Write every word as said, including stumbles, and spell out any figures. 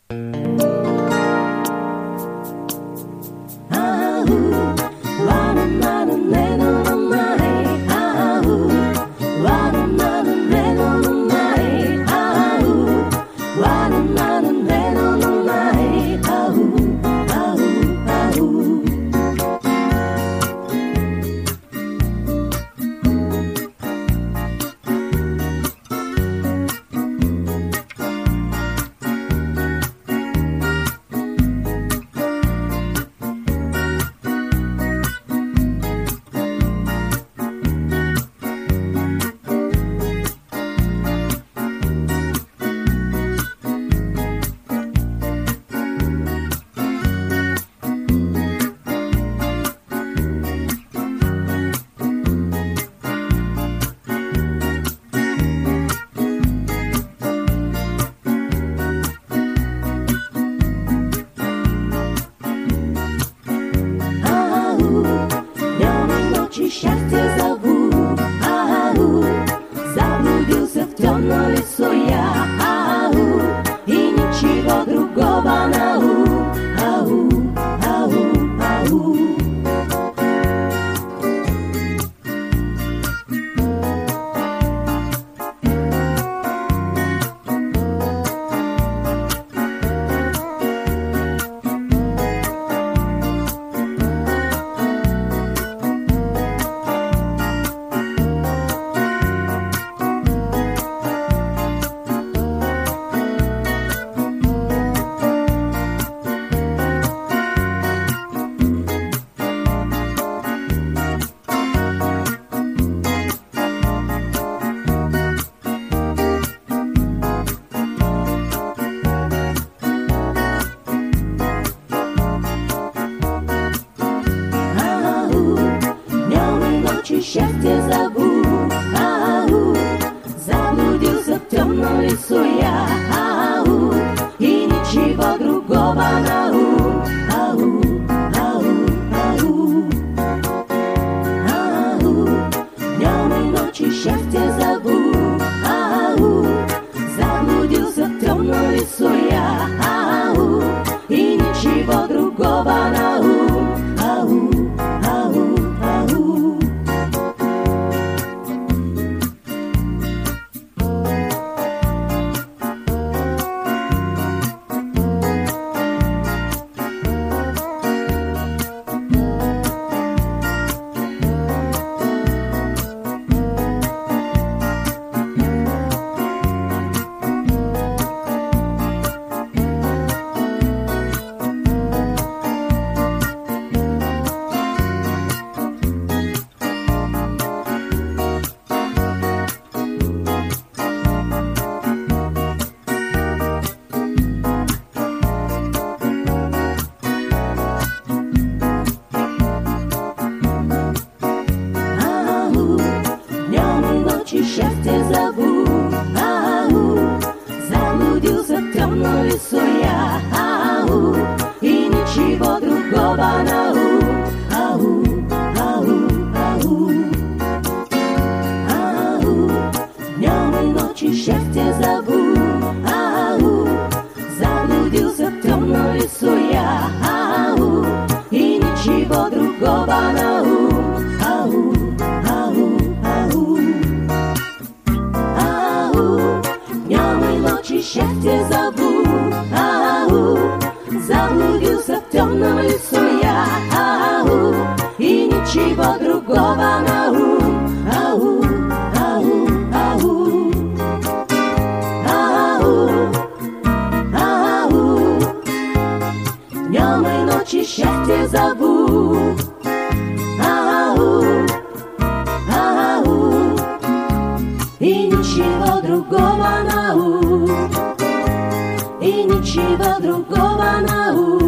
счастье зову, ау, заблудился в темном лесу я, ау, и ничего другого на ум, ау, ау, ау, ау, днем и ночью счастье зову, ау, заблудился в темном лесу я, ау, и ничего другого на ум, ау, ау, ау. Счастье зову, ау, заблудился в темном лесу я, ау, и ничего другого на ум, ау, ау, ау, ау, днем и ночью счастье зову, ау, заблудился в темном лесу я, ау, и ничего другого на ум, ау, ау, ау. Счастье зову, ау, заблудился в темном лесу я, ау, и ничего другого на ум, ау, ау, ау, ау, ау, днем и ночью счастье зову, ау, ау, и ничего другого на ум. И ничего другого на ум.